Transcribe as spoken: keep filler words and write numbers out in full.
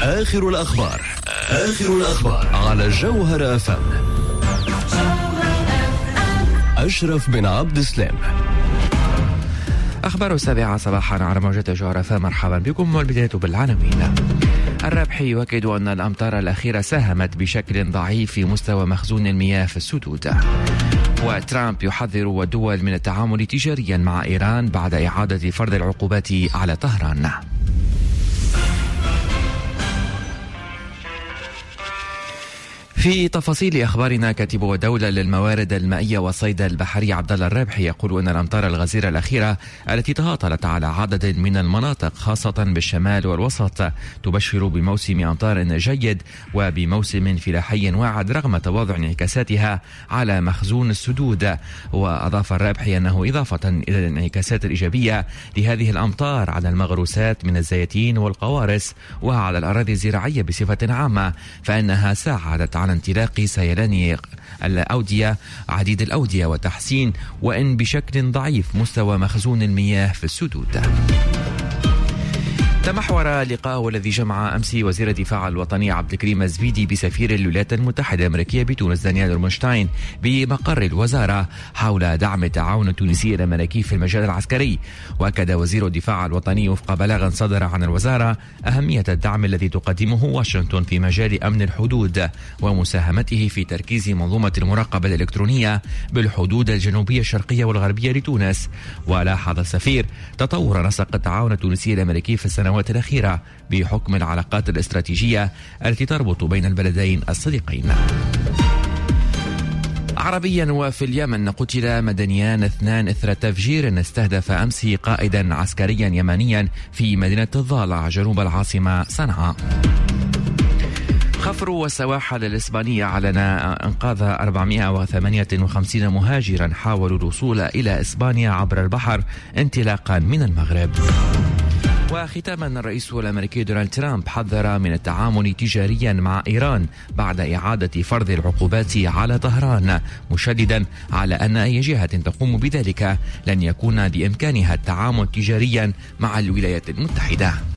آخر الأخبار آخر الأخبار على الجوهرة أف أم. أشرف بن عبد السلام. أخبار السابعة صباحا على موجة جوهرة أف أم. مرحبا بكم، والبداية بالعناوين. الرابحي يؤكد أن الأمطار الأخيرة ساهمت بشكل ضعيف في مستوى مخزون المياه في السدود. وترامب يحذر الدول من التعامل تجاريا مع إيران بعد إعادة فرض العقوبات على طهران. في تفاصيل أخبارنا، كاتب الدولة للموارد المائية والصيد البحري عبد الله الرابحي يقول أن الأمطار الغزيرة الأخيرة التي تهاطلت على عدد من المناطق خاصة بالشمال والوسط تبشر بموسم أمطار جيد وبموسم فلاحي واعد رغم تواضع انعكاساتها على مخزون السدود. وأضاف الرابحي أنه إضافة إلى الانعكاسات الإيجابية لهذه الأمطار على المغروسات من الزيتين والقوارص وعلى الأراضي الزراعية بصفة عامة، فإنها ساعدت على انطلاق سيلان الأودية عديد الأودية وتحسين وإن بشكل ضعيف مستوى مخزون المياه في السدود. تمحور لقاءه الذي جمع أمس وزير الدفاع الوطني عبد الكريم الزبيدي بسفير الولايات المتحدة الأمريكية بتونس دانيال رمونشتاين بمقر الوزارة حول دعم التعاون التونسي الأمريكي في المجال العسكري. وأكد وزير الدفاع الوطني وفق بلاغ صدر عن الوزارة أهمية الدعم الذي تقدمه واشنطن في مجال أمن الحدود ومساهمته في تركيز منظومة المراقبة الإلكترونية بالحدود الجنوبية الشرقية والغربية لتونس. ولاحظ السفير تطور نسق التعاون التونسي الأمريكي في السنوات الأخيرة بحكم العلاقات الاستراتيجية التي تربط بين البلدين الصديقين. عربيا، وفي اليمن قتل مدنيان اثنان إثر تفجير استهدف أمس قائدا عسكريا يمنيا في مدينة الضالع جنوب العاصمة صنعاء. خفر السواحل الإسبانية أعلن إنقاذ أربعمائة وثمانية وخمسين مهاجرا حاولوا الوصول إلى إسبانيا عبر البحر انطلاقا من المغرب. وختاما، الرئيس الأمريكي دونالد ترامب حذر من التعامل تجاريا مع إيران بعد إعادة فرض العقوبات على طهران، مشددا على أن أي جهة تقوم بذلك لن يكون بإمكانها التعامل تجاريا مع الولايات المتحدة.